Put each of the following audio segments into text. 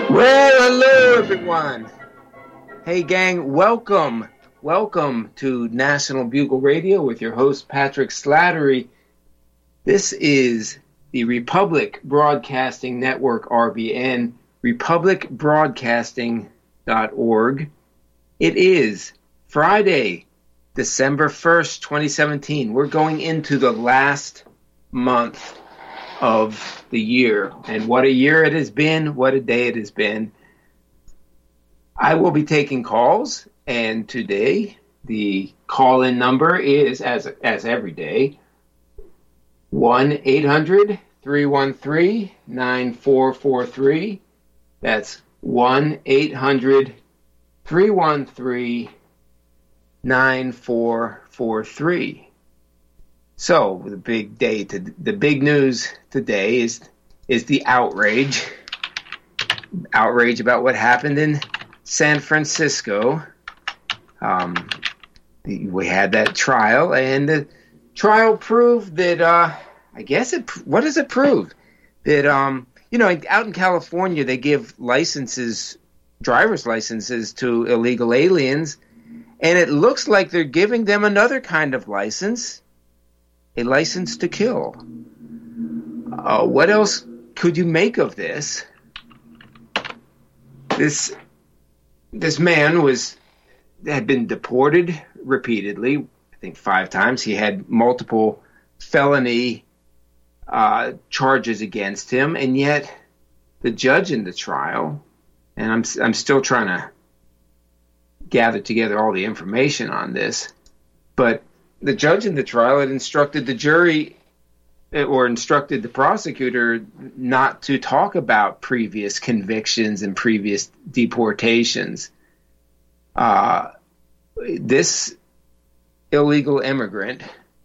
Well, hello everyone. Hey gang, welcome. Welcome to National Bugle Radio with your host Patrick Slattery. This is the Republic Broadcasting Network, RBN, republicbroadcasting.org. It is Friday, December 1st, 2017. We're going into the last month of the year. And what a year it has been, what a day it has been. I will be taking calls, and today the call-in number is, as every day, 1-800-313-9443. That's 1-800-313-9443. So the big news today is the outrage about what happened in San Francisco. We had that trial, and the trial proved that what does it prove? That out in California they give driver's licenses to illegal aliens, and it looks like they're giving them another kind of license. A license to kill. What else could you make of this? This man had been deported repeatedly, I think 5 times. He had multiple felony charges against him, and yet the judge in the trial, and I'm still trying to gather together all the information on this, but the judge in the trial had instructed the jury or instructed the prosecutor not to talk about previous convictions and previous deportations. This illegal alien,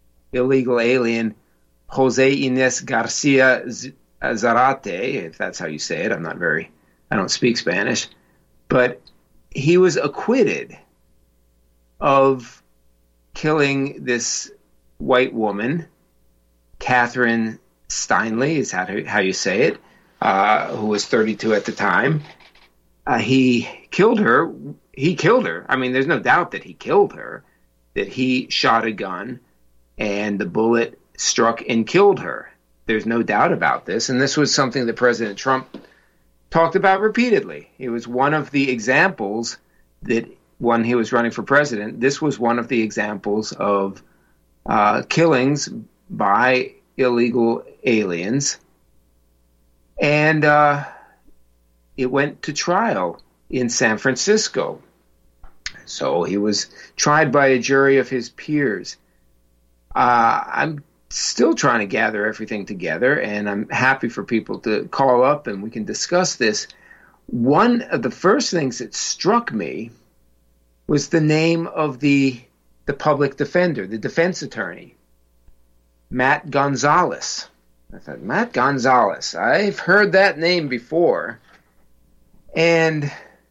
Jose Ines Garcia Zarate, if that's how you say it, I don't speak Spanish, but he was acquitted of killing this white woman, Catherine Steinle, is how you say it, who was 32 at the time. He killed her. I mean, there's no doubt that he killed her, that he shot a gun and the bullet struck and killed her. There's no doubt about this. And this was something that President Trump talked about repeatedly. It was one of the examples that when he was running for president, this was one of the examples of killings by illegal aliens. And it went to trial in San Francisco. So he was tried by a jury of his peers. I'm still trying to gather everything together, and I'm happy for people to call up and we can discuss this. One of the first things that struck me was the name of the public defender, the defense attorney, Matt Gonzalez. I thought, Matt Gonzalez, I've heard that name before. And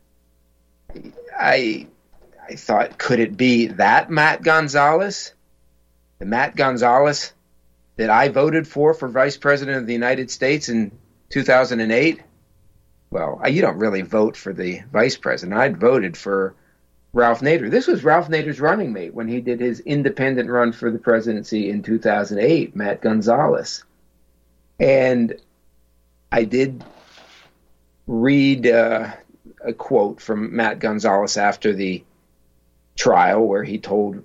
I thought, could it be that Matt Gonzalez? The Matt Gonzalez that I voted for Vice President of the United States in 2008? Well, you don't really vote for the vice president. I voted for Ralph Nader. This was Ralph Nader's running mate when he did his independent run for the presidency in 2008, Matt Gonzalez. And I did read a quote from Matt Gonzalez after the trial where he told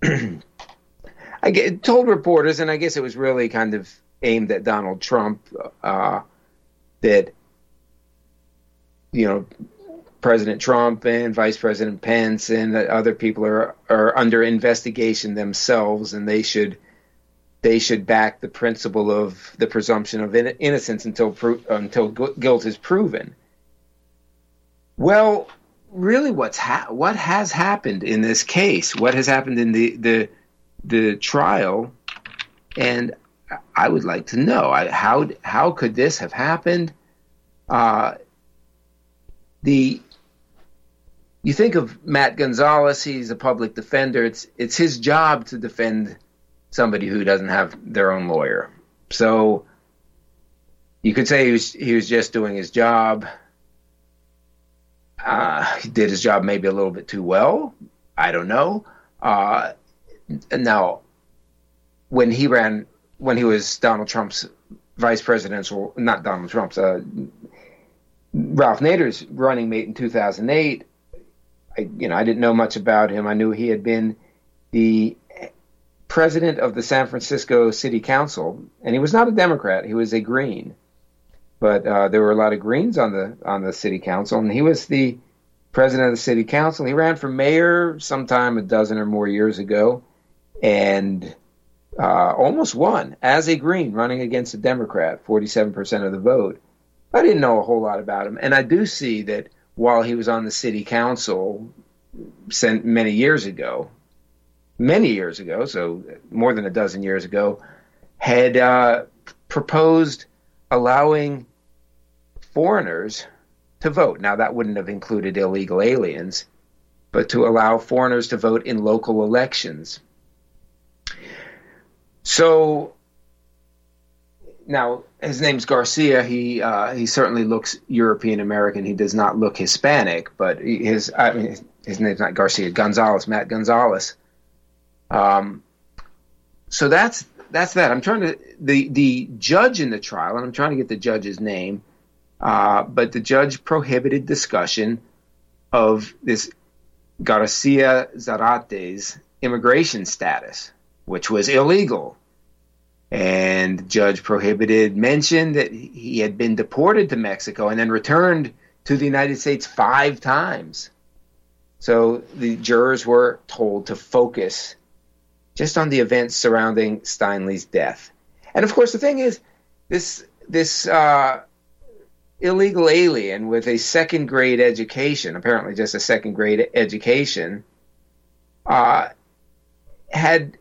reporters, and I guess it was really kind of aimed at Donald Trump, that President Trump and Vice President Pence and other people are under investigation themselves, and they should back the principle of the presumption of innocence until guilt is proven. Well, really, what has happened in this case? What has happened in the trial? And I would like to know how could this have happened? You think of Matt Gonzalez, he's a public defender. It's his job to defend somebody who doesn't have their own lawyer. So you could say he was just doing his job. He did his job maybe a little bit too well. I don't know. Now, when he was Donald Trump's vice presidential, not Donald Trump's, Ralph Nader's running mate in 2008, I didn't know much about him. I knew he had been the president of the San Francisco City Council, and he was not a Democrat. He was a Green. But there were a lot of Greens on the city council, and he was the president of the city council. He ran for mayor sometime a dozen or more years ago, and almost won as a Green, running against a Democrat, 47% of the vote. I didn't know a whole lot about him, and I do see that while he was on the city council many years ago, so more than a dozen years ago, had proposed allowing foreigners to vote. Now, that wouldn't have included illegal aliens, but to allow foreigners to vote in local elections. So now his name's Garcia. He certainly looks European American. He does not look Hispanic, but his name's not Garcia. Gonzalez, Matt Gonzalez. So that's that. I'm trying to the judge in the trial, and I'm trying to get the judge's name. But the judge prohibited discussion of this Garcia Zarate's immigration status, which was illegal. And the judge mentioned that he had been deported to Mexico and then returned to the United States 5 times. So the jurors were told to focus just on the events surrounding Steinle's death. And of course, the thing is, this illegal alien with a second grade education, apparently just a second grade education, had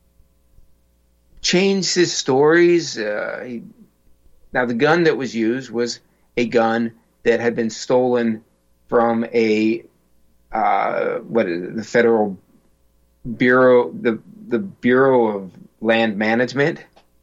changed his stories. Now, the gun that was used was a gun that had been stolen from the Federal Bureau, the Bureau of Land Management,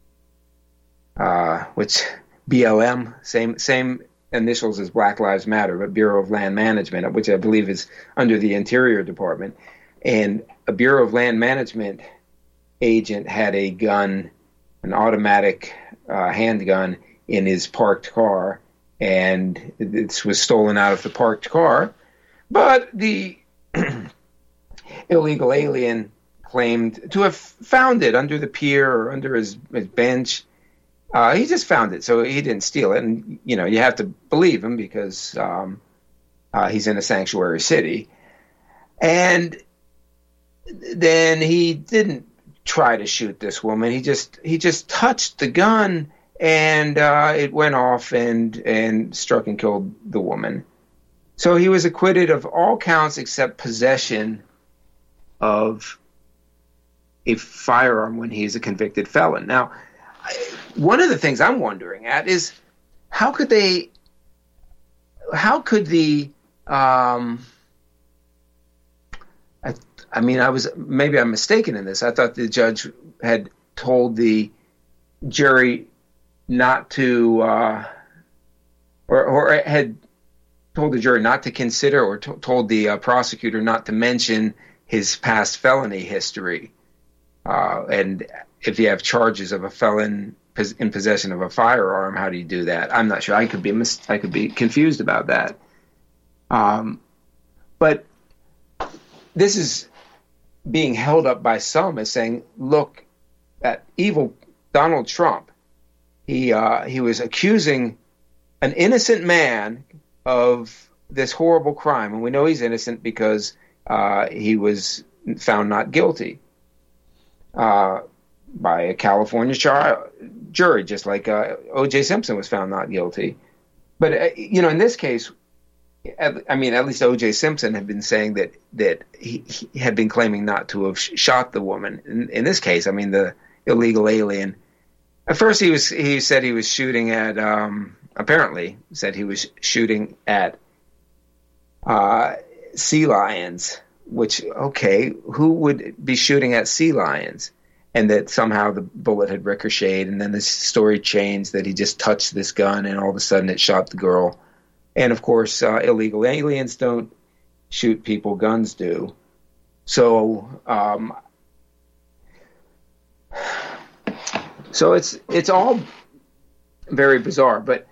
which BLM, same initials as Black Lives Matter, but Bureau of Land Management, which I believe is under the Interior Department. And a Bureau of Land Management agent had a gun, an automatic handgun, in his parked car, and this was stolen out of the parked car. But the illegal alien claimed to have found it under the pier or under his bench. He just found it, so he didn't steal it. And, you have to believe him because he's in a sanctuary city. And then he didn't try to shoot this woman. He just touched the gun, and it went off and struck and killed the woman. So he was acquitted of all counts except possession of a firearm when he's a convicted felon. Now, one of the things I'm wondering at is how could the I'm mistaken in this. I thought the judge had told the jury not to or had told the jury not to consider, or told the prosecutor not to mention his past felony history. And if you have charges of a felon in possession of a firearm, how do you do that? I'm not sure. I could be confused about that. But this is being held up by some as saying, look, that evil Donald Trump, he was accusing an innocent man of this horrible crime, and we know he's innocent because he was found not guilty by a California jury, just like O.J. Simpson was found not guilty. But in this case, at least O.J. Simpson had been saying that he had been claiming not to have shot the woman. In this case, the illegal alien. At first, he said he was shooting at. Apparently, said he was shooting at sea lions. Which, okay, who would be shooting at sea lions? And that somehow the bullet had ricocheted, and then the story changed that he just touched this gun, and all of a sudden it shot the girl And of course, illegal aliens don't shoot people, guns do. So, so it's all very bizarre. But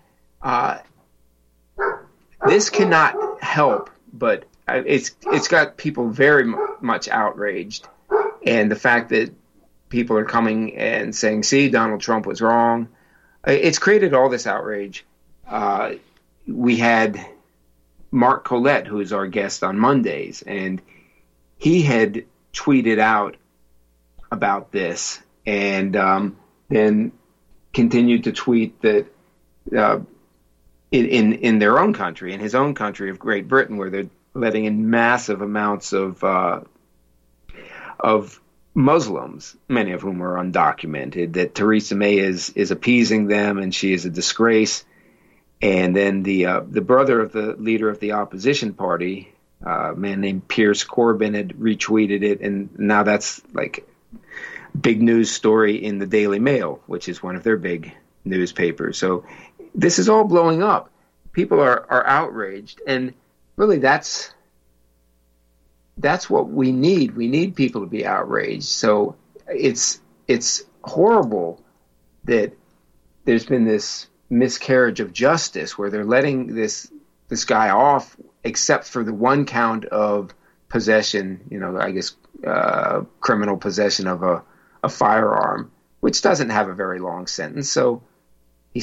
this cannot help, but it's got people very much outraged, and the fact that people are coming and saying, "See, Donald Trump was wrong," it's created all this outrage. We had Mark Collette, who is our guest on Mondays, and he had tweeted out about this, and then continued to tweet that in their own country, in his own country of Great Britain, where they're letting in massive amounts of Muslims, many of whom are undocumented, that Theresa May is appeasing them, and she is a disgrace. And then the brother of the leader of the opposition party, a man named Piers Corbyn, had retweeted it, and now that's like big news story in the Daily Mail, which is one of their big newspapers. So this is all blowing up. People are outraged, and really that's what we need. We need people to be outraged. So it's horrible that there's been this miscarriage of justice where they're letting this guy off, except for the one count of possession, I guess criminal possession of a firearm, which doesn't have a very long sentence. So he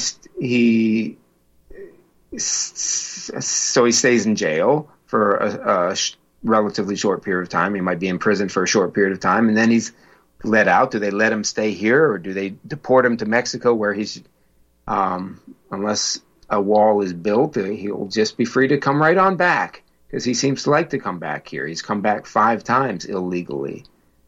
stays in jail for a relatively short period of time. He might be in prison for a short period of time, and then he's let out. Do they let him stay here, or do they deport him to Mexico, where he's unless a wall is built, he'll just be free to come right on back, because he seems to like to come back here. He's come back 5 times illegally.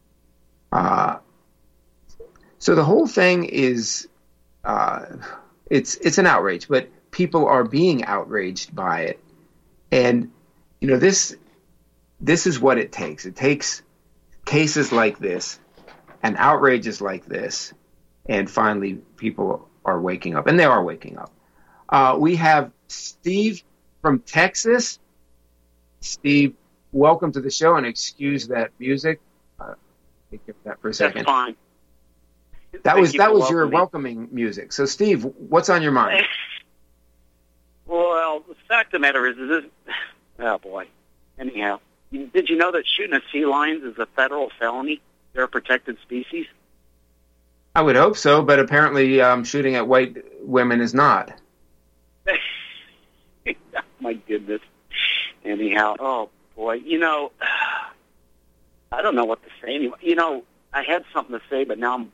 So the whole thing is, it's an outrage, but people are being outraged by it. And, this is what it takes. It takes cases like this and outrages like this, and finally people are waking up, and they are waking up. We have Steve from Texas. Steve, welcome to the show, and excuse that music. Take care of that for a second. That's fine. That was your welcoming music. So, Steve, what's on your mind? Well, the fact of the matter is this. Oh boy. Anyhow, did you know that shooting at sea lions is a federal felony? They're a protected species. I would hope so, but apparently shooting at white women is not. My goodness. Anyhow, oh boy, I don't know what to say anymore. I had something to say, but now I'm.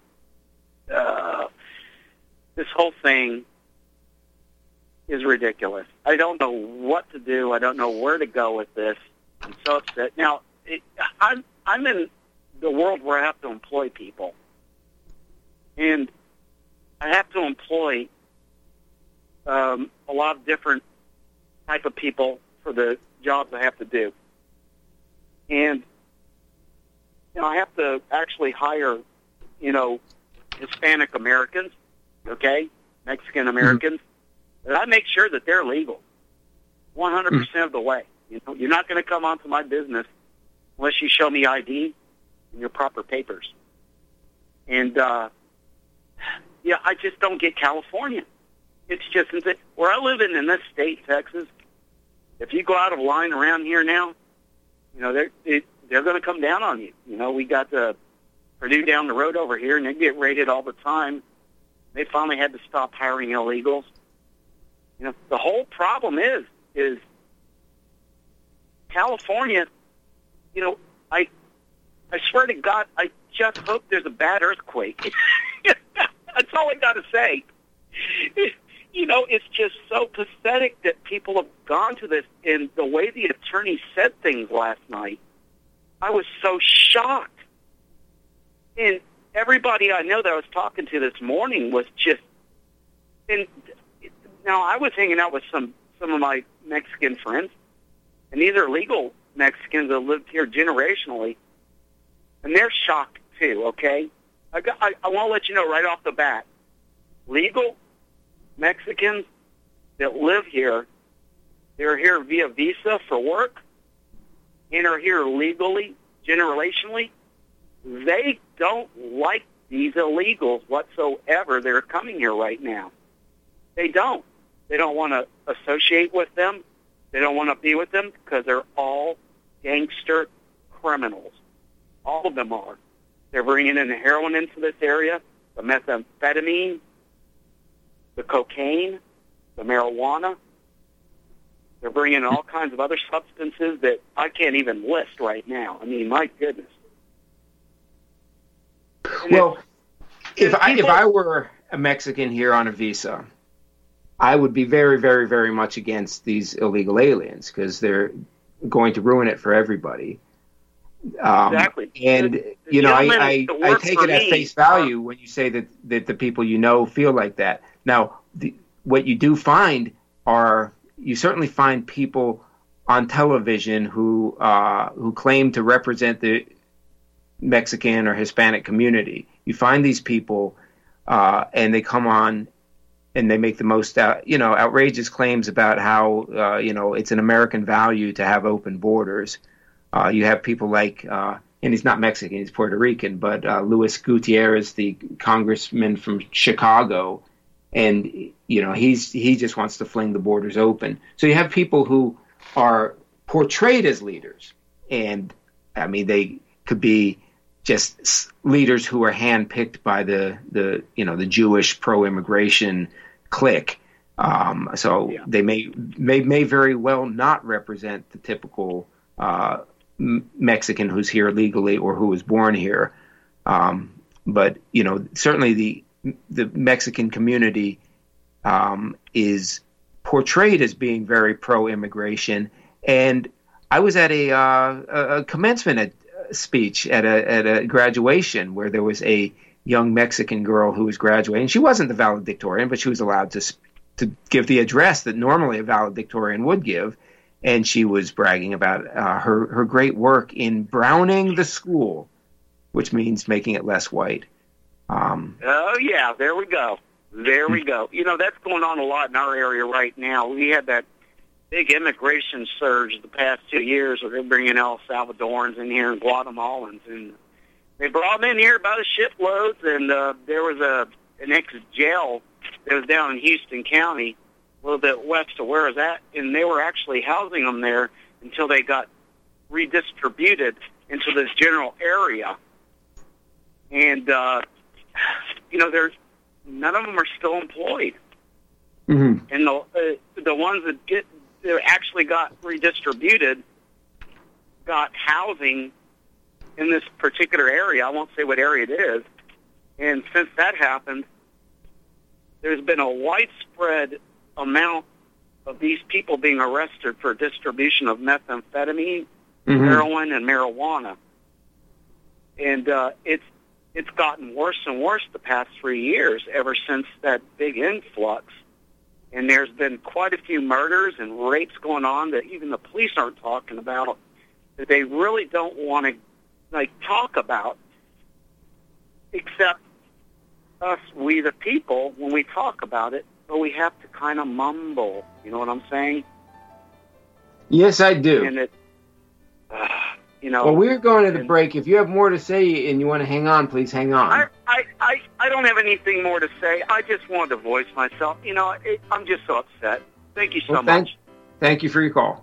This whole thing is ridiculous. I don't know what to do. I don't know where to go with this. I'm so upset. Now, I'm in the world where I have to employ people. And I have to employ a lot of different type of people for the jobs I have to do. And, I have to actually hire, Hispanic Americans, okay, Mexican Americans. Mm-hmm. And I make sure that they're legal 100% of the way. You're not going to come onto my business unless you show me ID and your proper papers. And, I just don't get California. It's just where I live in this state, Texas. If you go out of line around here now, they're going to come down on you. We got the Purdue down the road over here, and they get raided all the time. They finally had to stop hiring illegals. The whole problem is California. I swear to God, I just hope there's a bad earthquake. That's all I got to say. It's just so pathetic that people have gone to this. And the way the attorney said things last night, I was so shocked. And everybody I know that I was talking to this morning was just... And now, I was hanging out with some of my Mexican friends, and these are legal Mexicans that lived here generationally, and they're shocked too, okay? I want to let you know right off the bat, legal Mexicans that live here They're here via visa for work and are here legally, generationally. They don't like these illegals whatsoever. They're coming here right now. They don't. They don't want to associate with them. They don't want to be with them because they're all gangster criminals. All of them are. They're bringing in the heroin into this area, the methamphetamine, the cocaine, the marijuana. They're bringing in all kinds of other substances that I can't even list right now. I mean, my goodness. And well, if I were a Mexican here on a visa, I would be very, very, very much against these illegal aliens because they're going to ruin it for everybody. Exactly. And, you know, I take it at face value when you say that the people you know feel like that. Now, what you do find you certainly find people on television who claim to represent the Mexican or Hispanic community. You find these people and they come on and they make the most outrageous claims about how it's an American value to have open borders. You have people like, and he's not Mexican, he's Puerto Rican, but Luis Gutierrez, the congressman from Chicago, and he just wants to fling the borders open. So you have people who are portrayed as leaders, and I mean they could be just leaders who are handpicked by the Jewish pro-immigration clique. They may very well not represent the typical Mexican who's here legally or who was born here. But certainly the Mexican community is portrayed as being very pro-immigration. And I was at a commencement speech at a graduation where there was a young Mexican girl who was graduating. She wasn't the valedictorian, but she was allowed to give the address that normally a valedictorian would give. And she was bragging about her great work in browning the school, which means making it less white. Oh, yeah, there we go. There we go. That's going on a lot in our area right now. We had that big immigration surge the past 2 years where they're bringing El Salvadorans in here and Guatemalans. And they brought them in here by the shiploads, and there was an ex-jail that was down in Houston County, a little bit west of where I was at, and they were actually housing them there until they got redistributed into this general area. And, there's none of them are still employed. Mm-hmm. And the ones that actually got redistributed got housing in this particular area. I won't say what area it is. And since that happened, there's been a widespread amount of these people being arrested for distribution of methamphetamine, heroin, and marijuana. And it's gotten worse and worse the past 3 years ever since that big influx. And there's been quite a few murders and rapes going on that even the police aren't talking about, that they really don't want to talk about, except us, we the people, when we talk about it, but we have to kind of mumble. You know what I'm saying? Yes, I do. And it, well, we're going to the break. If you have more to say and you want to hang on, please hang on. I don't have anything more to say. I just wanted to voice myself. I'm just so upset. Thank you so much. Thank you for your call.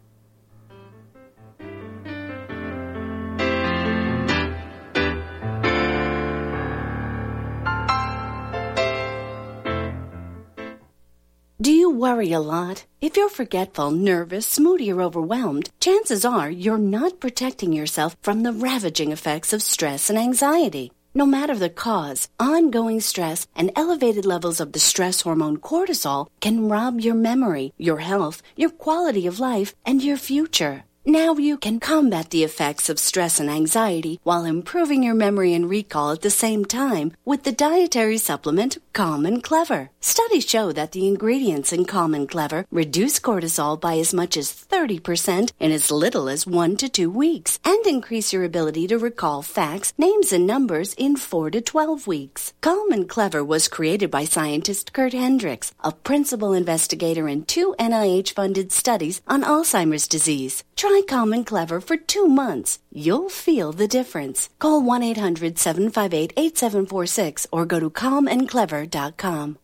Do you worry a lot? If you're forgetful, nervous, moody, or overwhelmed, chances are you're not protecting yourself from the ravaging effects of stress and anxiety. No matter the cause, ongoing stress and elevated levels of the stress hormone cortisol can rob your memory, your health, your quality of life, and your future. Now you can combat the effects of stress and anxiety while improving your memory and recall at the same time with the dietary supplement Calm and Clever. Studies show that the ingredients in Calm and Clever reduce cortisol by as much as 30% in as little as 1 to 2 weeks and increase your ability to recall facts, names, and numbers in 4 to 12 weeks. Calm and Clever was created by scientist Kurt Hendricks, a principal investigator in 2 NIH-funded studies on Alzheimer's disease. Try Calm and Clever for 2 months. You'll feel the difference. Call 1-800-758-8746 or go to calmandclever.com.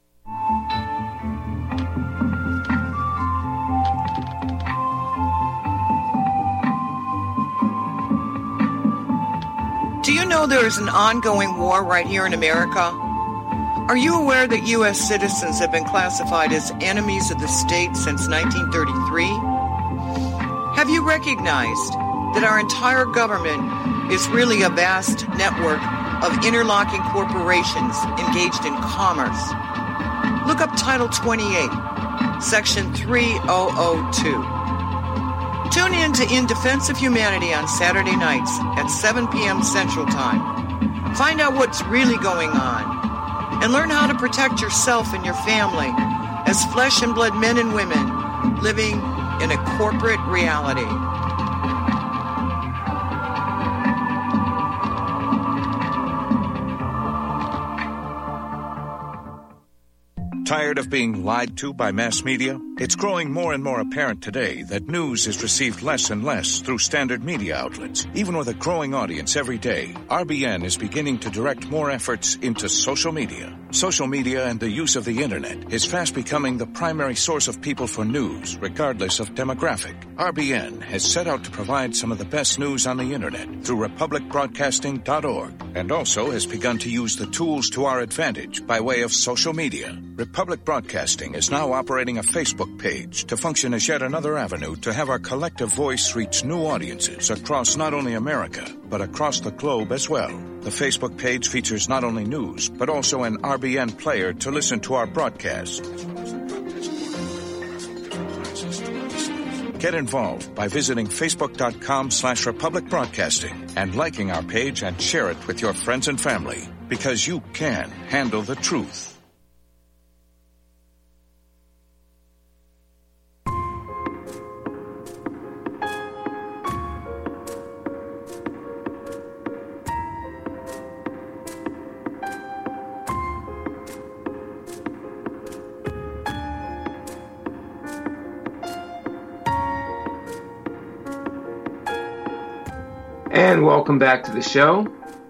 Do you know there is an ongoing war right here in America? Are you aware that U.S. citizens have been classified as enemies of the state since 1933? Have you recognized that our entire government is really a vast network of interlocking corporations engaged in commerce? Look up Title 28, Section 3002. Tune in to In Defense of Humanity on Saturday nights at 7 p.m. Central Time. Find out what's really going on and learn how to protect yourself and your family as flesh and blood men and women living in a corporate reality. Tired of being lied to by mass media? It's growing more and more apparent today that news is received less and less through standard media outlets. Even with a growing audience every day, RBN is beginning to direct more efforts into social media. Social media and the use of the internet is fast becoming the primary source of people for news, regardless of demographic. RBN has set out to provide some of the best news on the internet through republicbroadcasting.org, and also has begun to use the tools to our advantage by way of social media. Republic Broadcasting is now operating a Facebook page to function as yet another avenue to have our collective voice reach new audiences across not only America, but across the globe as well. The Facebook page features not only news, but also an RBN player to listen to our broadcasts. Get involved by visiting facebook.com/Republic Broadcasting and liking our page and share it with your friends and family, because you can handle the truth. And welcome back to the show.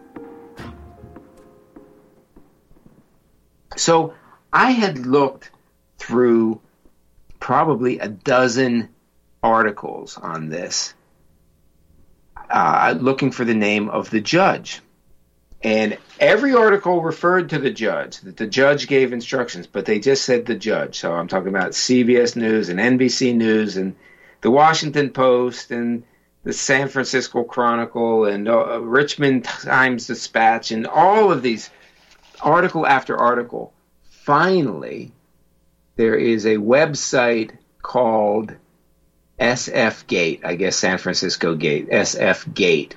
So I had looked through probably a dozen articles on this, looking for the name of the judge. And every article referred to the judge, that the judge gave instructions, but they just said the judge. So I'm talking about CBS News and NBC News and the Washington Post and the San Francisco Chronicle and Richmond Times-Dispatch and all of these, article after article. Finally, there is a website called SF Gate, I guess San Francisco Gate, SF Gate.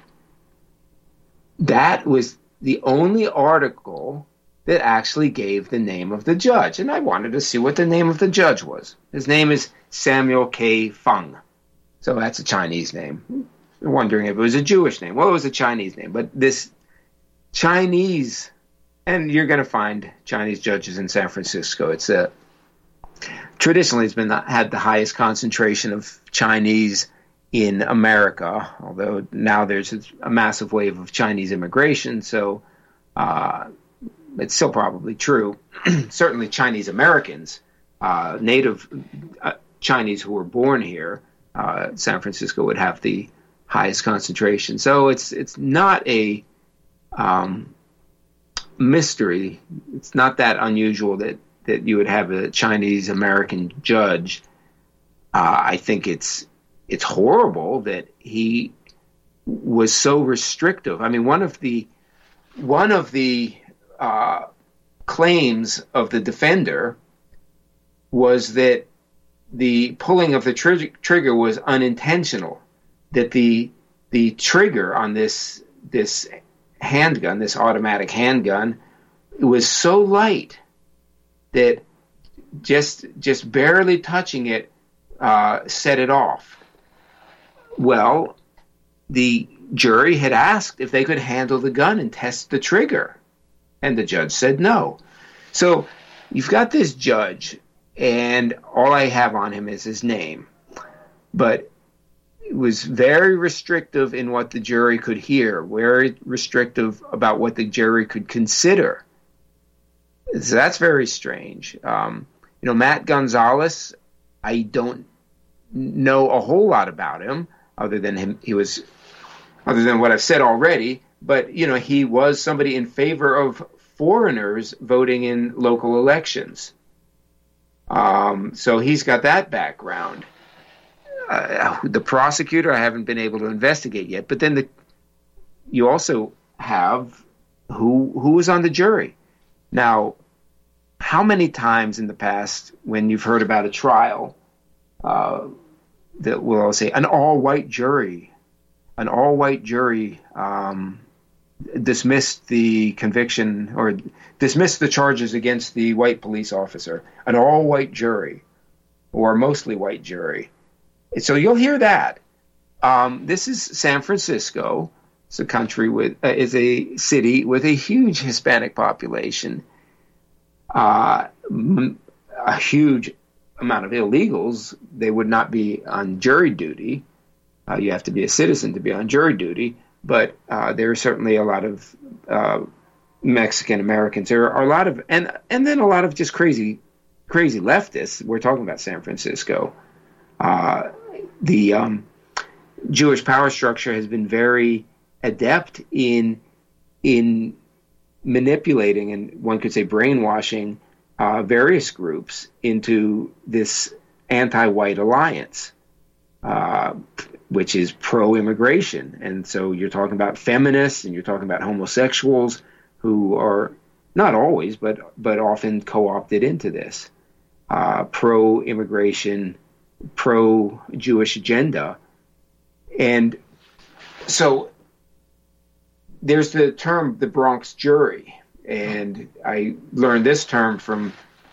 That was the only article that actually gave the name of the judge. And I wanted to see what the name of the judge was. His name is Samuel K. Fung. So that's a Chinese name. I'm wondering if it was a Jewish name. Well, it was a Chinese name. But this Chinese, and you're going to find Chinese judges in San Francisco. It's traditionally it's been had the highest concentration of Chinese in America, although now there's a massive wave of Chinese immigration. So it's still probably true. Certainly Chinese Americans, native Chinese who were born here, San Francisco would have the highest concentration. So it's not a mystery. It's not that unusual that you would have a Chinese American judge. I think it's horrible that he was so restrictive. I mean, one of the claims of the defender was that the pulling of the trigger was unintentional, that the trigger on this handgun, this automatic handgun, was so light that just barely touching it set it off. Well, the jury had asked if they could handle the gun and test the trigger, and the judge said no. So you've got this judge, and all I have on him is his name, but it was very restrictive in what the jury could hear, very restrictive about what the jury could consider. So that's very strange. Matt Gonzalez, I don't know a whole lot about him other than what I've said already. But, he was somebody in favor of foreigners voting in local elections. So he's got that background. The prosecutor, I haven't been able to investigate yet. But then you also have who was on the jury. Now, how many times in the past when you've heard about a trial that will say an all-white jury dismissed the conviction or dismissed the charges against the white police officer, an all-white jury or mostly white jury. So you'll hear that. This is San Francisco. It's is a city with a huge Hispanic population. A huge amount of illegals. They would not be on jury duty. You have to be a citizen to be on jury duty, but there are certainly a lot of Mexican Americans. There are a lot of, and then a lot of just crazy leftists. We're talking about San Francisco. The Jewish power structure has been very adept in manipulating, and one could say brainwashing, various groups into this anti-white alliance, which is pro-immigration. And so you're talking about feminists and you're talking about homosexuals who are not always, but often co-opted into this pro-immigration, pro-Jewish agenda. And so there's the term the Bronx jury, and I learned this term from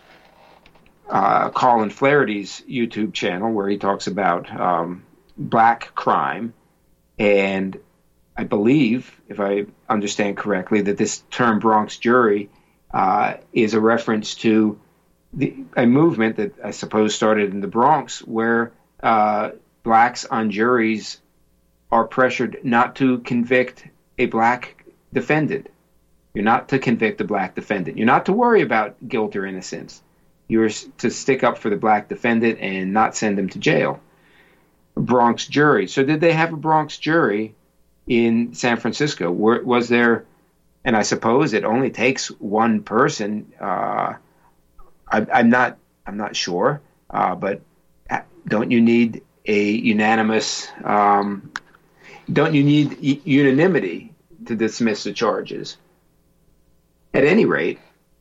Colin Flaherty's YouTube channel, where he talks about black crime, and I believe, if I understand correctly, that this term Bronx jury is a reference to a movement that I suppose started in the Bronx, where blacks on juries are pressured not to convict a black defendant. You're not to convict a black defendant. You're not to worry about guilt or innocence. You're to stick up for the black defendant and not send him to jail. A Bronx jury. So did they have a Bronx jury in San Francisco? Was there, and I suppose it only takes one person. I'm not sure, but don't you need a unanimous? Don't you need unanimity to dismiss the charges? At any rate,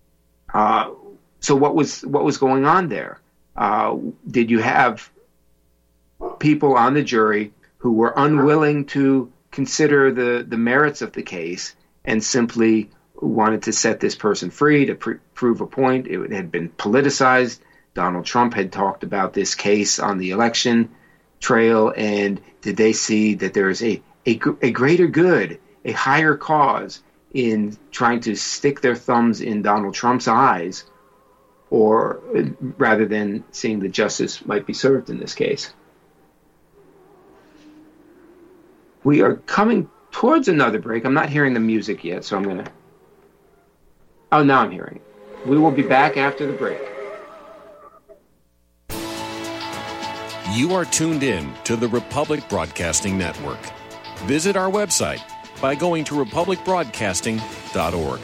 so what was going on there? Did you have people on the jury who were unwilling to consider the merits of the case and simply wanted to set this person free to prove a point? It had been politicized. Donald Trump had talked about this case on the election trail, and did they see that there is a greater good, a higher cause in trying to stick their thumbs in Donald Trump's eyes, or rather than seeing that justice might be served in this case? We are coming towards another break. I'm not hearing the music yet, so I'm going to... Oh, now I'm hearing it. We will be back after the break. You are tuned in to the Republic Broadcasting Network. Visit our website by going to republicbroadcasting.org.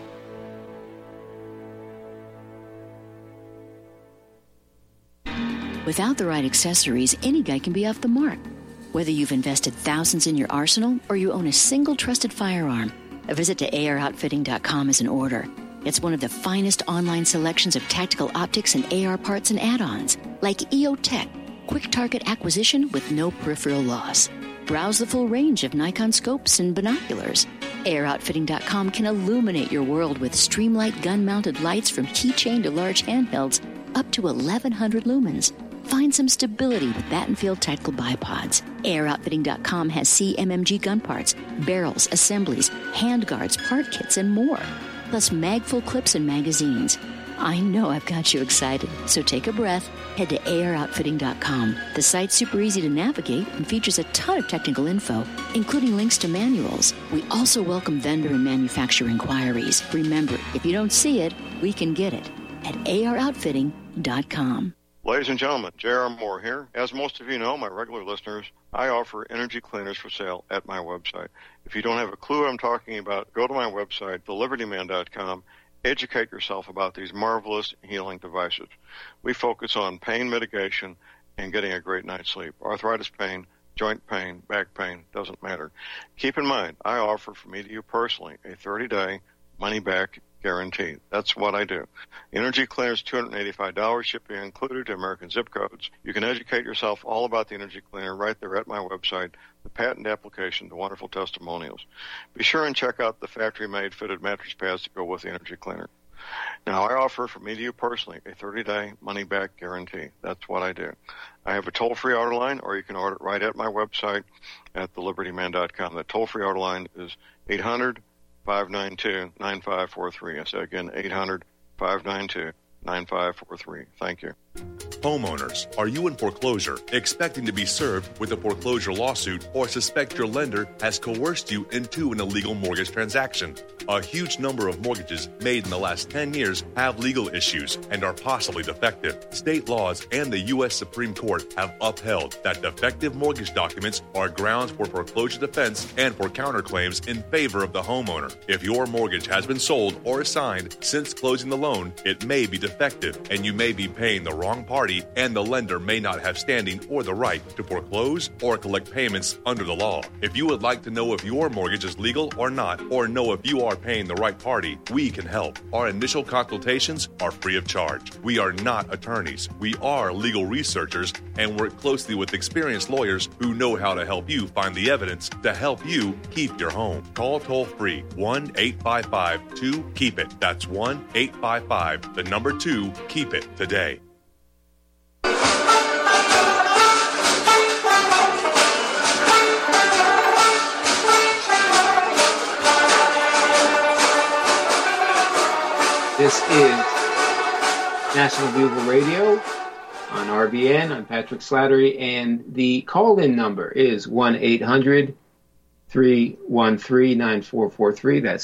Without the right accessories, any guy can be off the mark. Whether you've invested thousands in your arsenal or you own a single trusted firearm, a visit to AROutfitting.com is in order. It's one of the finest online selections of tactical optics and AR parts and add-ons, like EOTech, quick target acquisition with no peripheral loss. browse the full range of Nikon scopes and binoculars. AiroUtfitting.com can illuminate your world with Streamlight gun-mounted lights from keychain to large handhelds up to 1,100 lumens. Find some stability with Battenfield Tactical Bipods. AiroUtfitting.com has CMMG gun parts, barrels, assemblies, handguards, part kits, and more. Plus magfull clips and magazines. I know I've got you excited, so take a breath. Head to AiroUtfitting.com. The site's super easy to navigate and features a ton of technical info, including links to manuals. We also welcome vendor and manufacturer inquiries. Remember, if you don't see it, we can get it at AiroUtfitting.com. Ladies and gentlemen, J.R. Moore here. As most of you know, my regular listeners, I offer energy cleaners for sale at my website. If you don't have a clue what I'm talking about, go to my website, thelibertyman.com. Educate yourself about these marvelous healing devices. We focus on pain mitigation and getting a great night's sleep. Arthritis pain, joint pain, back pain, doesn't matter. Keep in mind, I offer from me to you personally a 30-day money-back guarantee. That's what I do. Energy cleaners, $285, shipping included to American zip codes. You can educate yourself all about the energy cleaner right there at my website, the patent application, the wonderful testimonials. Be sure and check out the factory-made fitted mattress pads to go with the energy cleaner. Now, I offer from me to you personally a 30-day money-back guarantee. That's what I do. I have a toll-free order line, or you can order it right at my website at thelibertyman.com. That toll-free order line is 800-592-9543. I say again, 800-592-9543. Thank you. Homeowners, are you in foreclosure, expecting to be served with a foreclosure lawsuit, or suspect your lender has coerced you into an illegal mortgage transaction? A huge number of mortgages made in the last 10 years have legal issues and are possibly defective. State laws and the U.S. Supreme Court have upheld that defective mortgage documents are grounds for foreclosure defense and for counterclaims in favor of the homeowner. If your mortgage has been sold or assigned since closing the loan, it may be defective, and you may be paying the wrong party, and the lender may not have standing or the right to foreclose or collect payments under the law. If you would like to know if your mortgage is legal or not, or know if you are paying the right party, we can help. Our initial consultations are free of charge. We are not attorneys. We are legal researchers and work closely with experienced lawyers who know how to help you find the evidence to help you keep your home. Call toll-free 1-855-2-KEEP-IT. That's 1-855-2-KEEP-IT today. This is National Bugle Radio on RBN. I'm Patrick Slattery, and the call-in number is 1-800-313-9443. That's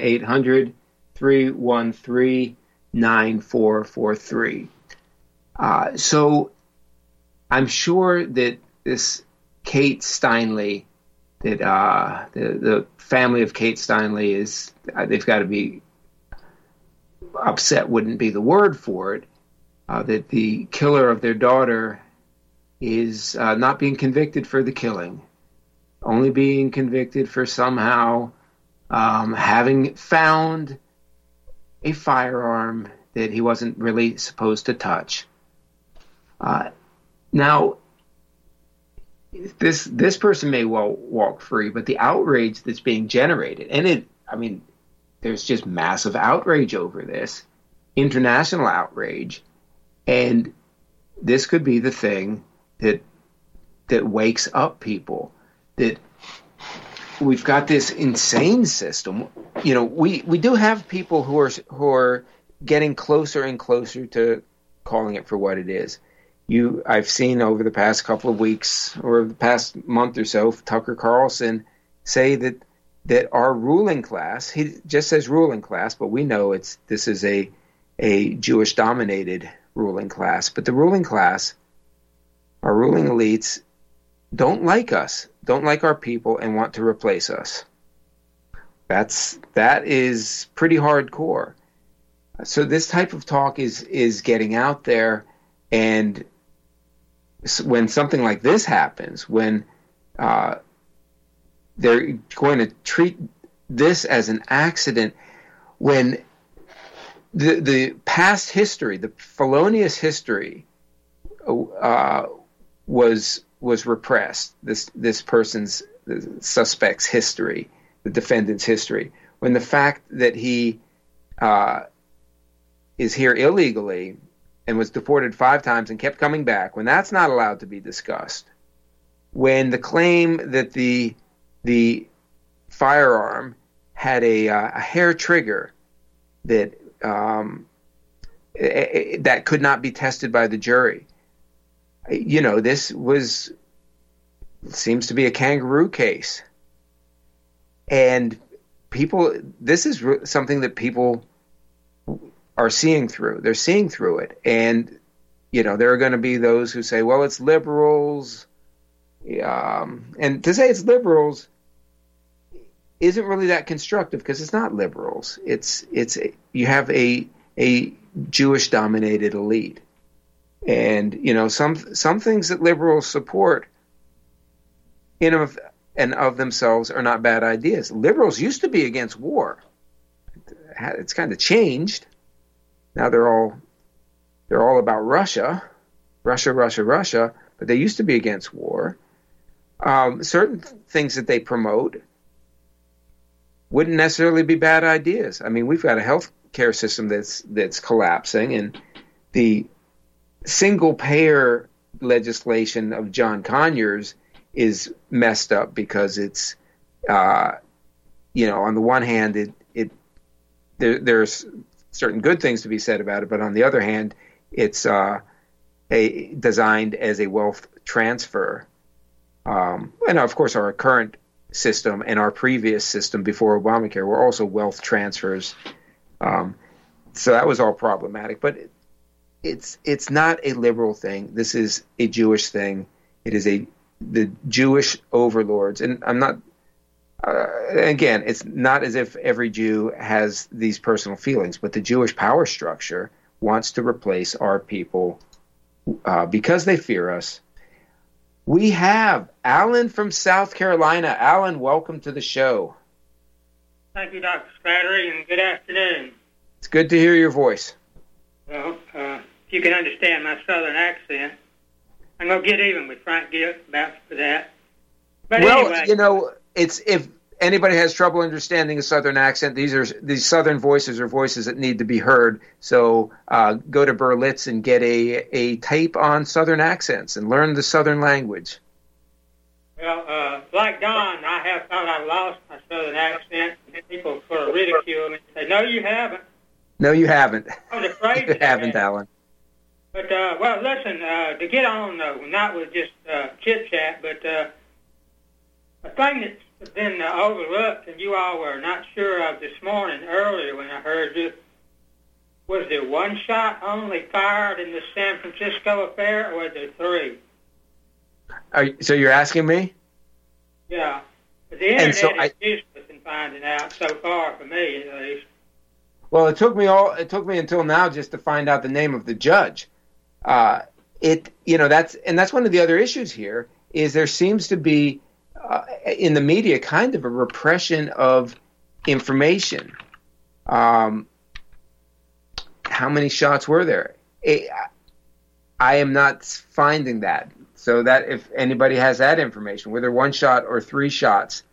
1-800-313-9443. So I'm sure that this Kate Steinle, that the family of Kate Steinle is, they've got to be upset, wouldn't be the word for it, that the killer of their daughter is not being convicted for the killing, only being convicted for somehow having found a firearm that he wasn't really supposed to touch. Now, this person may well walk free, but the outrage that's being generated, and there's just massive outrage over this, international outrage, and this could be the thing that wakes up people. That we've got this insane system. You know, we do have people who are getting closer and closer to calling it for what it is. I've seen over the past couple of weeks or the past month or so, Tucker Carlson say that our ruling class, he just says ruling class, but we know this is a Jewish-dominated ruling class. But the ruling class, our ruling elites, don't like us, don't like our people, and want to replace us. That is pretty hardcore. So this type of talk is getting out there, and when something like this happens, when they're going to treat this as an accident, when the past history, the felonious history, was was repressed, this person's, the suspect's history, the defendant's history, when the fact that he is here illegally and was deported 5 times and kept coming back, when that's not allowed to be discussed, when the claim that the firearm had a hair trigger that that could not be tested by the jury, this seems to be a kangaroo case, and this is something that people are seeing through. They're seeing through it, and there are going to be those who say, "Well, it's liberals," and to say it's liberals isn't really that constructive, because it's not liberals. It's you have a Jewish-dominated elite, and some things that liberals support in and of themselves are not bad ideas. Liberals used to be against war. It's kind of changed. Now they're all about Russia, but they used to be against war. Certain things that they promote wouldn't necessarily be bad ideas. I mean, we've got a health care system that's collapsing, and the single payer legislation of John Conyers is messed up because it's on the one hand there's certain good things to be said about it, but on the other hand it's designed as a wealth transfer, and of course our current system and our previous system before Obamacare were also wealth transfers, so that was all problematic. But it's not a liberal thing. This is a Jewish thing. It is the Jewish overlords, and I'm not. Again, it's not as if every Jew has these personal feelings, but the Jewish power structure wants to replace our people because they fear us. We have Alan from South Carolina. Alan, welcome to the show. Thank you, Dr. Spattery, and good afternoon. It's good to hear your voice. Well, if you can understand my southern accent, I'm going to get even with Frank Gill for that. But anyway, it's if anybody has trouble understanding a southern accent, these southern voices are voices that need to be heard. So go to Berlitz and get a tape on southern accents and learn the southern language. Well, like Don, I have thought I lost my southern accent. People sort of ridicule me and say, "No, you haven't." No, you haven't. I'm afraid you haven't, Alan. But listen, to get on though, not with just chit chat, but a thing that's been overlooked, and you all were not sure of this morning earlier when I heard you, was there one shot only fired in the San Francisco affair, or was there 3? So you're asking me? Yeah. The internet is useless in finding out so far, for me at least. Well, it took me until now just to find out the name of the judge. That's one of the other issues here is there seems to be in the media kind of a repression of information. How many shots were there? I am not finding that. So that if anybody has that information, whether 1 shot or 3 shots,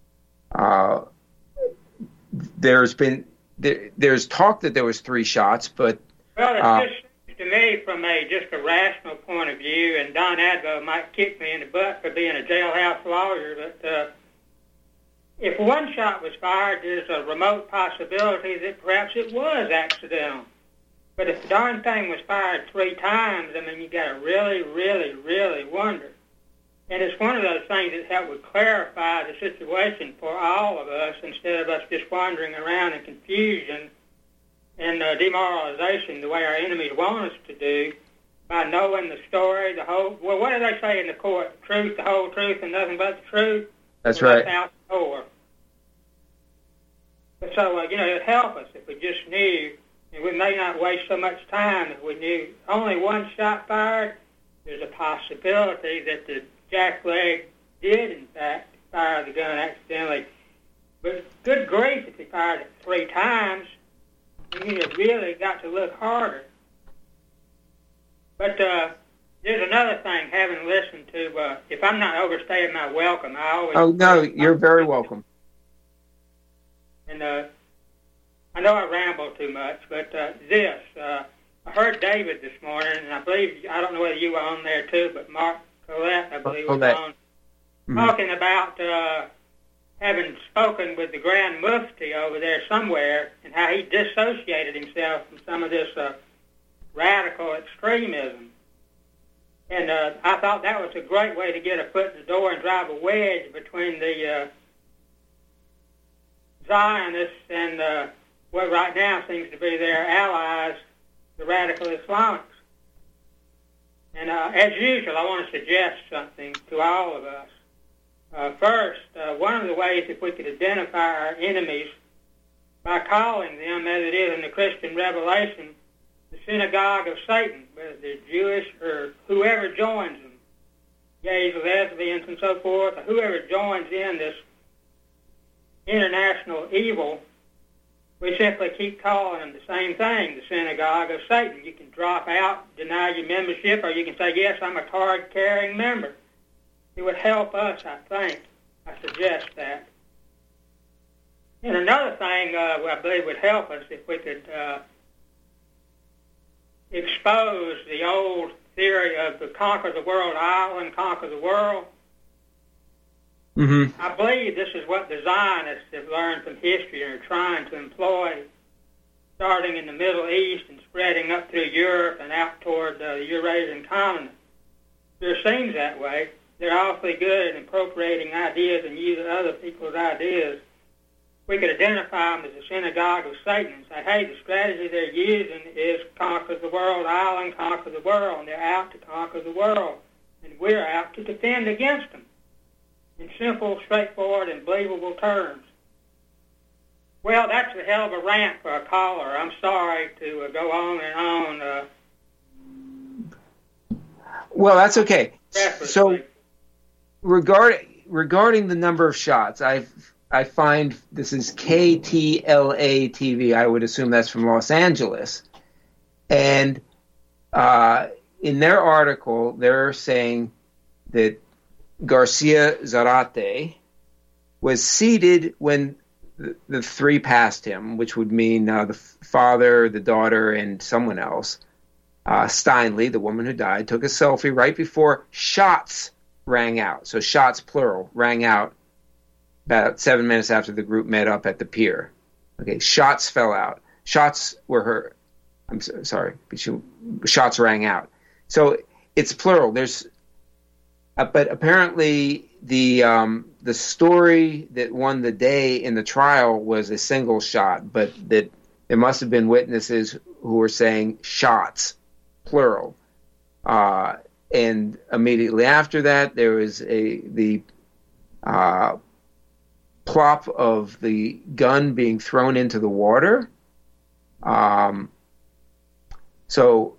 there's talk that there was 3 shots, but well, it just to me from just a rational point of view, and Don Adbo might kick me in the butt for being a jailhouse lawyer, but if 1 shot was fired, there's a remote possibility that perhaps it was accidental. But if the darn thing was fired 3 times, I mean, you got to really, really, really wonder. And it's one of those things that would clarify the situation for all of us instead of us just wandering around in confusion and demoralization the way our enemies want us to do by knowing the story, what do they say in the court? The truth, the whole truth, and nothing but the truth? That's right. Out the door. But so, it'd help us if we just knew. And we may not waste so much time if we knew only 1 shot fired. There's a possibility that the jackleg did, in fact, fire the gun accidentally. But good grief, if he fired it 3 times, you have really got to look harder. But there's another thing haven't listened to, if I'm not overstaying my welcome, I always... Oh, no, you're very welcome. And I know I ramble too much, but I heard David this morning, and I believe, I don't know whether you were on there too, but Mark Collette, I believe, was on, talking about having spoken with the Grand Mufti over there somewhere, and how he dissociated himself from some of this radical extremism. And I thought that was a great way to get a foot in the door and drive a wedge between the Zionists and what right now seems to be their allies, the radical Islamics. And as usual, I want to suggest something to all of us. First, one of the ways if we could identify our enemies by calling them, as it is in the Christian Revelation, the synagogue of Satan, whether they're Jewish or whoever joins them, gays, lesbians, and so forth, or whoever joins in this international evil, we simply keep calling them the same thing, the synagogue of Satan. You can drop out, deny your membership, or you can say, yes, I'm a card-carrying member. It would help us, I think. I suggest that. And another thing I believe would help us if we could expose the old theory of the conquer the world island, conquer the world. Mm-hmm. I believe this is what the Zionists have learned from history and are trying to employ, starting in the Middle East and spreading up through Europe and out toward the Eurasian continent. It seems that way. They're awfully good at appropriating ideas and using other people's ideas. We could identify them as the synagogue of Satan and say, hey, the strategy they're using is conquer the world island, conquer the world, and they're out to conquer the world, and we're out to defend against them in simple, straightforward, and believable terms. Well, that's a hell of a rant for a caller. I'm sorry to go on and on. Well, that's okay. So, regarding the number of shots, I find this is KTLA TV. I would assume that's from Los Angeles. And in their article, they're saying that Garcia Zarate was seated when the three passed him, which would mean the father, the daughter, and someone else. Steinle, the woman who died, took a selfie right before shots rang out. So shots, plural, rang out about 7 minutes after the group met up at the pier. Okay, shots fell out. Shots were her. I'm sorry, shots rang out. So it's plural. There's, but apparently the story that won the day in the trial was a single shot, but that there must have been witnesses who were saying shots, plural. And immediately after that, there was the plop of the gun being thrown into the water. So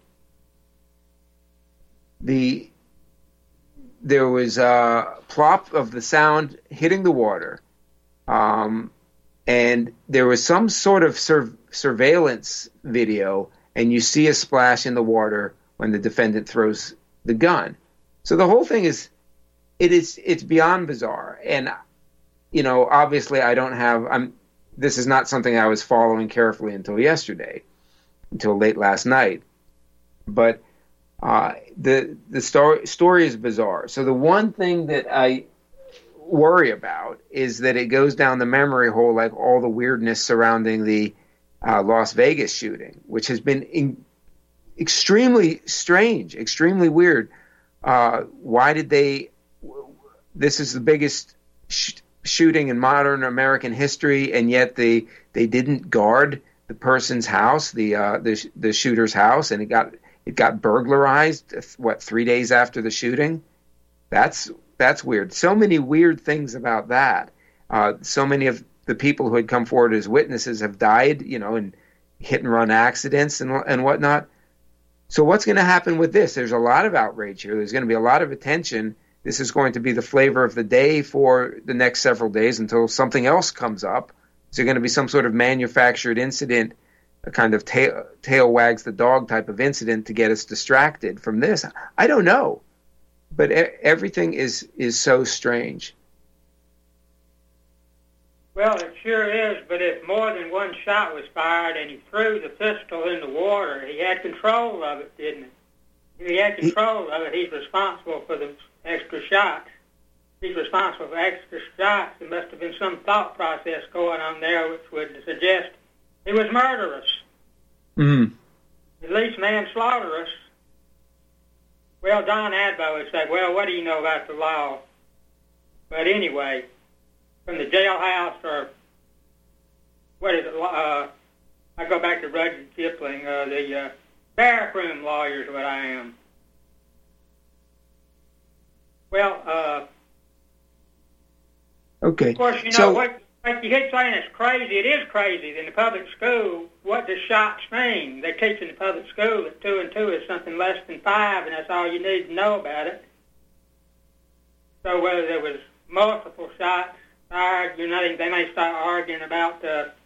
there was a plop of the sound hitting the water, and there was some sort of surveillance video, and you see a splash in the water when the defendant throws the gun. So the whole thing it's beyond bizarre. And, obviously this is not something I was following carefully until yesterday, until late last night. But the story is bizarre. So the one thing that I worry about is that it goes down the memory hole like all the weirdness surrounding the Las Vegas shooting, which has been extremely strange, extremely weird. Why did this is the biggest shooting in modern American history, and yet they didn't guard the person's house, the shooter's house, and it got burglarized 3 days after the shooting. That's weird. So many weird things about that. So many of the people who had come forward as witnesses have died, in hit and run accidents and whatnot. So what's going to happen with this? There's a lot of outrage here. There's going to be a lot of attention. This is going to be the flavor of the day for the next several days until something else comes up. Is there going to be some sort of manufactured incident, a kind of tail wags the dog type of incident to get us distracted from this? I don't know. but everything is so strange. Well, it sure is, but if more than one shot was fired and he threw the pistol in the water, he had control of it, didn't he? If he had control of it, he's responsible for the extra shots. He's responsible for extra shots. There must have been some thought process going on there which would suggest he was murderous. Mm-hmm. At least manslaughterous. Well, Don Adbo would say, well, what do you know about the law? But anyway, from the jailhouse, or what is it? I go back to Rudyard Kipling. The barrack room lawyer is what I am. Well, okay. Of course, you know what you keep saying is crazy. It is crazy. In the public school, what does shots mean? They teach in the public school that 2 and 2 is something less than 5, and that's all you need to know about it. So whether there was multiple shots fired, they may start arguing about,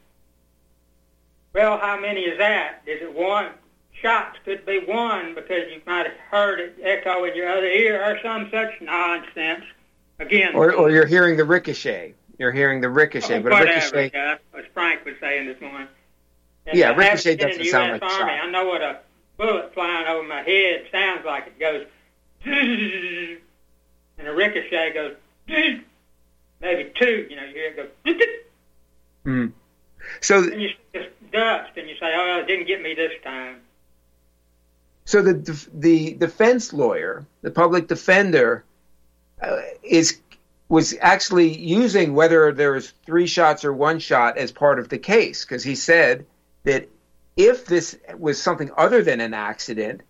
well, how many is that? Is it one? Shots could be one because you might have heard it echo in your other ear or some such nonsense. Again, or you're hearing the ricochet. You're hearing the ricochet, but ricochet. As Frank was saying this morning. And ricochet doesn't sound like a shot. I know what a bullet flying over my head sounds like. It goes, and a ricochet goes, maybe 2. You hear it go. Mm. So and you just dust, and you say, "Oh, it didn't get me this time." So the defense lawyer, the public defender, was actually using whether there was 3 shots or 1 shot as part of the case, because he said that if this was something other than an accident,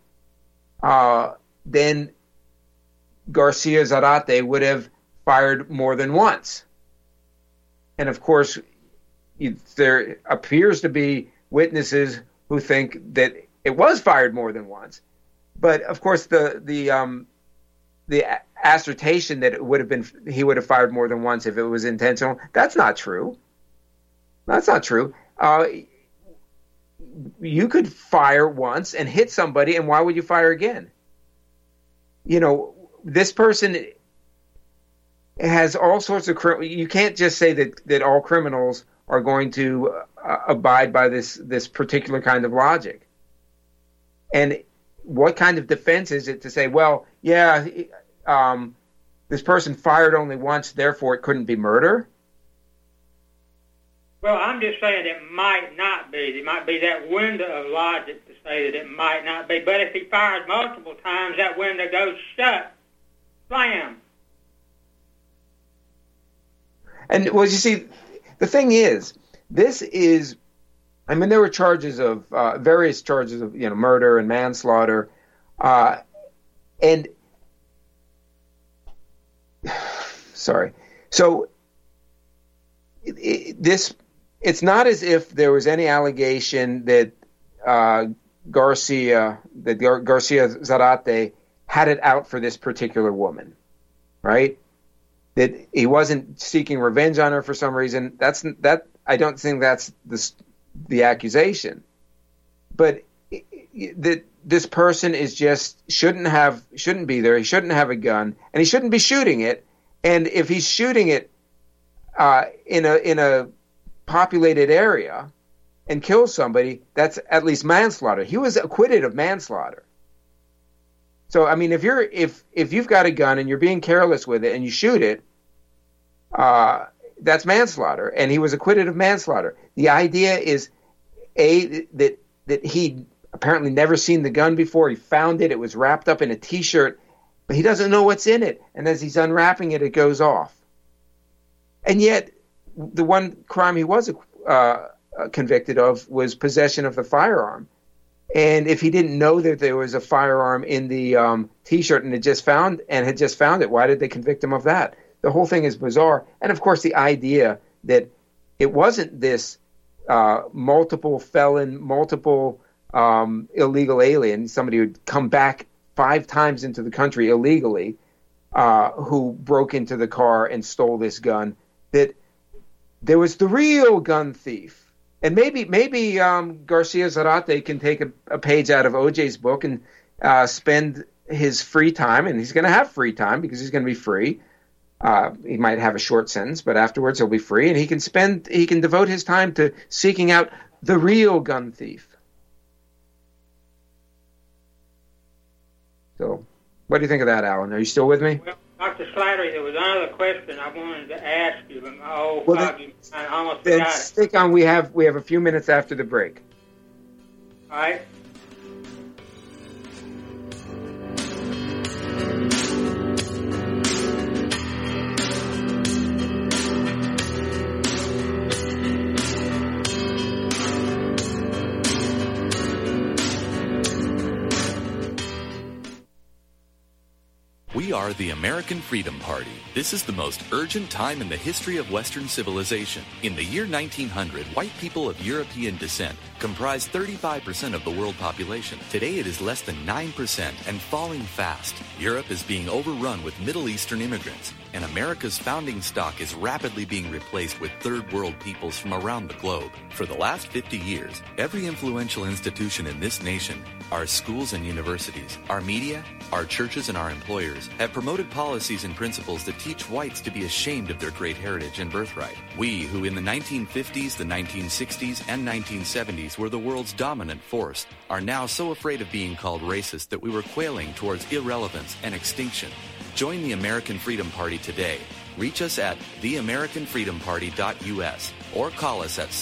then Garcia Zarate would have fired more than once. And of course, there appears to be witnesses who think that it was fired more than once. But of course, the assertion that it would have been he would have fired more than once if it was intentional, that's not true. That's not true. You could fire once and hit somebody, and why would you fire again? This person has all sorts of you can't just say that all criminals are going to abide by this particular kind of logic. And what kind of defense is it to say, well, yeah, this person fired only once, therefore it couldn't be murder? Well, I'm just saying it might not be. There might be that window of logic to say that it might not be. But if he fires multiple times, that window goes shut. Slam. And, well, you see, the thing is, there were charges of, various charges of, murder and manslaughter, and, sorry. So, it's not as if there was any allegation that Garcia Zarate had it out for this particular woman, right? That he wasn't seeking revenge on her for some reason. I don't think that's the accusation. But that this person is just shouldn't be there. He shouldn't have a gun, and he shouldn't be shooting it. And if he's shooting it in a populated area and kills somebody, that's at least manslaughter. He was acquitted of manslaughter. So I mean, if you've got a gun and you're being careless with it and you shoot it, that's manslaughter, and he was acquitted of manslaughter. The idea is that he apparently never seen the gun before. He found it; it was wrapped up in a T-shirt, but he doesn't know what's in it. And as he's unwrapping it, it goes off. And yet, the one crime he was convicted of was possession of the firearm. And if he didn't know that there was a firearm in the T-shirt and had just found it, why did they convict him of that? The whole thing is bizarre. And of course, the idea that it wasn't this multiple felon, multiple illegal alien, somebody who'd come back 5 times into the country illegally, who broke into the car and stole this gun, that there was the real gun thief. And maybe Garcia Zarate can take a page out of OJ's book and spend his free time, and he's going to have free time because he's going to be free. He might have a short sentence, but afterwards he'll be free, and he can devote his time to seeking out the real gun thief. So, what do you think of that, Alan? Are you still with me? Well, Dr. Slattery, there was another question I wanted to ask you, but my old foggy, I almost then forgot it. Stick on. We have a few minutes after the break. All right. We are the American Freedom Party. This is the most urgent time in the history of Western civilization. In the year 1900, white people of European descent comprised 35% of the world population. Today it is less than 9% and falling fast. Europe is being overrun with Middle Eastern immigrants, and America's founding stock is rapidly being replaced with third world peoples from around the globe. For the last 50 years, every influential institution in this nation, our schools and universities, our media, our churches, and our employers have promoted policies and principles that teach whites to be ashamed of their great heritage and birthright. We, who in the 1950s, the 1960s, and 1970s were the world's dominant force, are now so afraid of being called racist that we were quailing towards irrelevance and extinction. Join the American Freedom Party today. Reach us at theamericanfreedomparty.us or call us at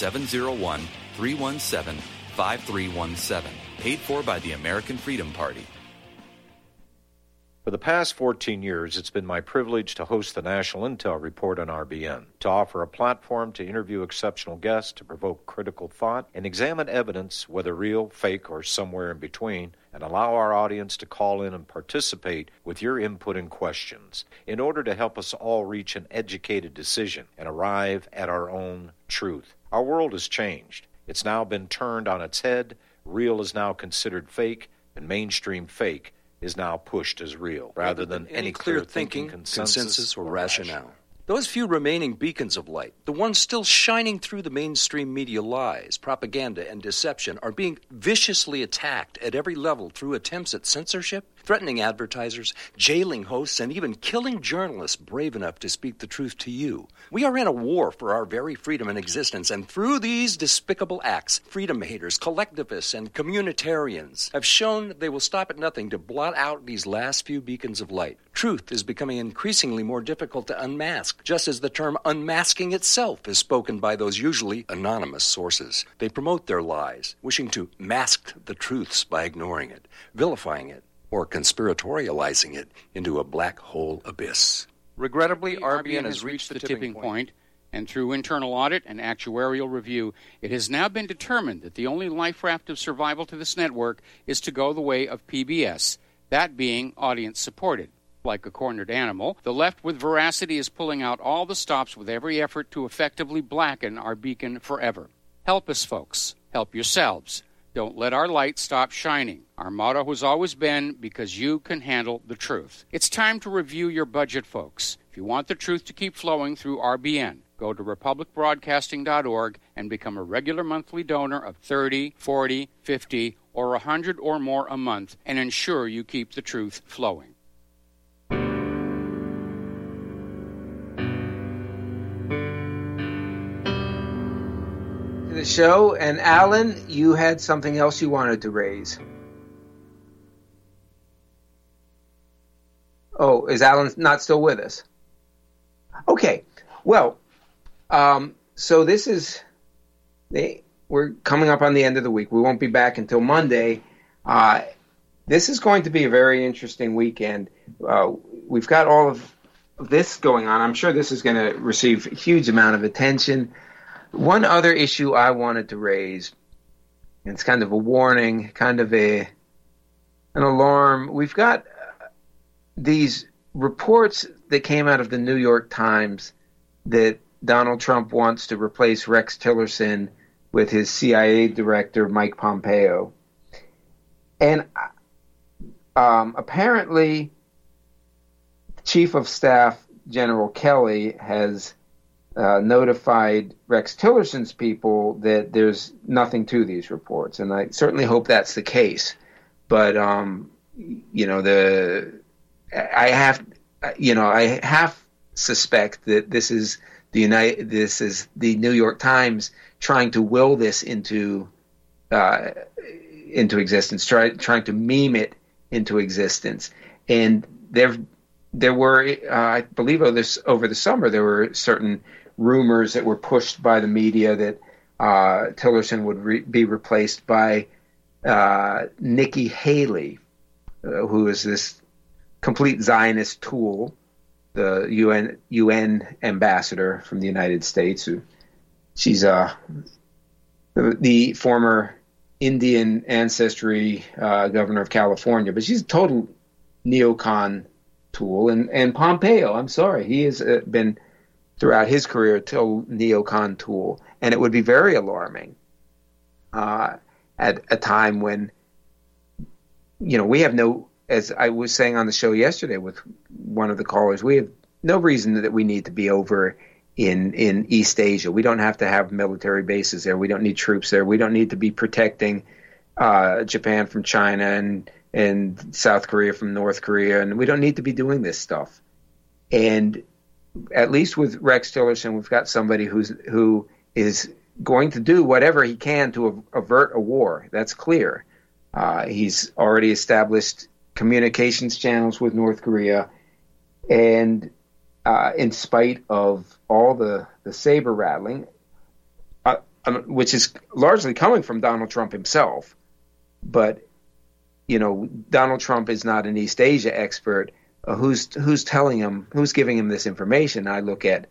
701-317-5317. Paid for by the American Freedom Party. For the past 14 years, it's been my privilege to host the National Intel Report on RBN, to offer a platform to interview exceptional guests, to provoke critical thought, and examine evidence, whether real, fake, or somewhere in between, and allow our audience to call in and participate with your input and questions in order to help us all reach an educated decision and arrive at our own truth. Our world has changed. It's now been turned on its head. Real is now considered fake, and mainstream fake is now pushed as real, rather than any clear thinking, consensus, or rationale. Those few remaining beacons of light, the ones still shining through the mainstream media lies, propaganda, and deception, are being viciously attacked at every level through attempts at censorship, threatening advertisers, jailing hosts, and even killing journalists brave enough to speak the truth to you. We are in a war for our very freedom and existence, and through these despicable acts, freedom haters, collectivists, and communitarians have shown they will stop at nothing to blot out these last few beacons of light. Truth is becoming increasingly more difficult to unmask, just as the term unmasking itself is spoken by those usually anonymous sources. They promote their lies, wishing to mask the truths by ignoring it, vilifying it, or conspiratorializing it into a black hole abyss. Regrettably, RBN has reached the tipping point, and through internal audit and actuarial review, it has now been determined that the only life raft of survival to this network is to go the way of PBS, that being audience-supported. Like a cornered animal, the left with veracity is pulling out all the stops with every effort to effectively blacken our beacon forever. Help us, folks. Help yourselves. Don't let our light stop shining. Our motto has always been, because you can handle the truth. It's time to review your budget, folks. If you want the truth to keep flowing through RBN, go to republicbroadcasting.org and become a regular monthly donor of $30, $40, $50, or $100 or more a month, and ensure you keep the truth flowing. The show, and Alan, you had something else you wanted to raise. Oh, is Alan not still with us? Okay, well, so this is, we're coming up on the end of the week. We won't be back until Monday. This is going to be a very interesting weekend. We've got all of this going on. I'm sure this is going to receive a huge amount of attention. One other issue I wanted to raise, and it's kind of a warning, kind of an alarm. We've got these reports that came out of the New York Times that Donald Trump wants to replace Rex Tillerson with his CIA director, Mike Pompeo. And apparently, Chief of Staff General Kelly has notified Rex Tillerson's people that there's nothing to these reports, and I certainly hope that's the case. But I half suspect that this is the New York Times trying to will this into existence, trying to meme it into existence. And there were, I believe, over the summer, there were certain rumors that were pushed by the media that Tillerson would be replaced by Nikki Haley, who is this complete Zionist tool, the UN ambassador from the United States. She's the former Indian ancestry governor of California, but she's a total neocon tool. And Pompeo, I'm sorry, he has been throughout his career a total neocon tool. And it would be very alarming at a time when, we have no, as I was saying on the show yesterday with one of the callers, we have no reason that we need to be over in East Asia. We don't have to have military bases there. We don't need troops there. We don't need to be protecting Japan from China and South Korea from North Korea. And we don't need to be doing this stuff. And at least with Rex Tillerson, we've got somebody who is going to do whatever he can to avert a war. That's clear. He's already established communications channels with North Korea. And in spite of all the saber rattling, which is largely coming from Donald Trump himself, but Donald Trump is not an East Asia expert. Who's telling him? Who's giving him this information? I look at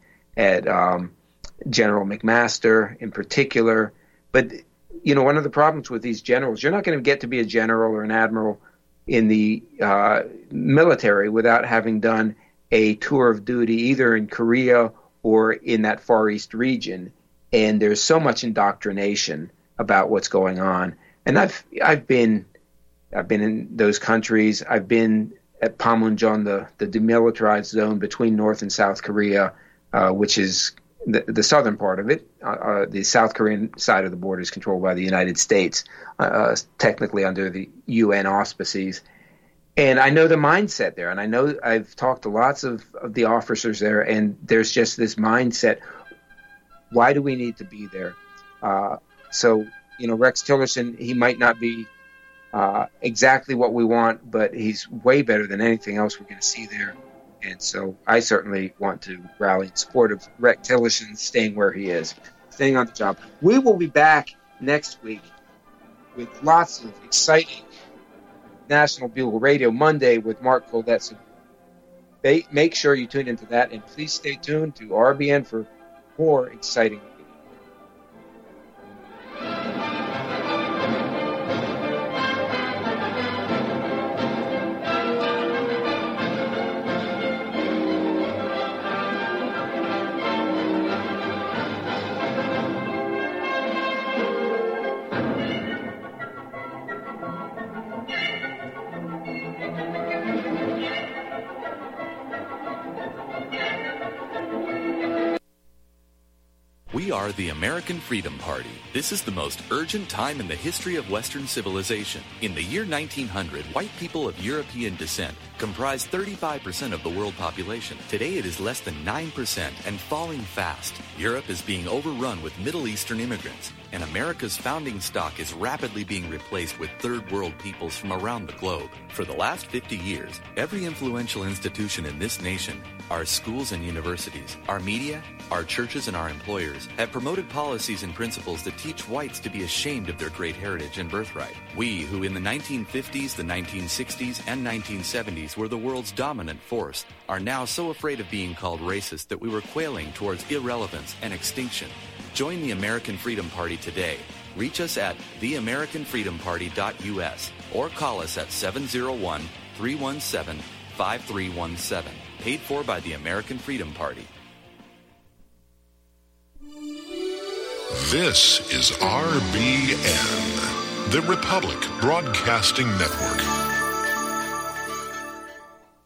General McMaster in particular, but one of the problems with these generals, you're not going to get to be a general or an admiral in the military without having done a tour of duty either in Korea or in that Far East region. And there's so much indoctrination about what's going on. And I've been in those countries. I've been at Panmunjom, the demilitarized zone between North and South Korea, which is the southern part of it. The South Korean side of the border is controlled by the United States, technically under the UN auspices. And I know the mindset there, and I know I've talked to lots of the officers there, and there's just this mindset, why do we need to be there? So, Rex Tillerson, he might not be exactly what we want, but he's way better than anything else we're going to see there. And so I certainly want to rally in support of Rex Tillerson staying where he is, staying on the job. We will be back next week with lots of exciting National Bugle Radio Monday with Mark Koldetz. Make sure you tune into that, and please stay tuned to RBN for more exciting. We are the American Freedom Party. This is the most urgent time in the history of Western civilization. In the year 1900, white people of European descent comprised 35% of the world population. Today it is less than 9% and falling fast. Europe is being overrun with Middle Eastern immigrants, and America's founding stock is rapidly being replaced with third world peoples from around the globe. For the last 50 years, every influential institution in this nation, our schools and universities, our media, our churches, and our employers have promoted policies and principles that teach whites to be ashamed of their great heritage and birthright. We, who in the 1950s, the 1960s, and 1970s were the world's dominant force, are now so afraid of being called racist that we were quailing towards irrelevance and extinction. Join the American Freedom Party today. Reach us at theamericanfreedomparty.us or call us at 701-317-5317. Paid for by the American Freedom Party. This is RBN, the Republic Broadcasting Network.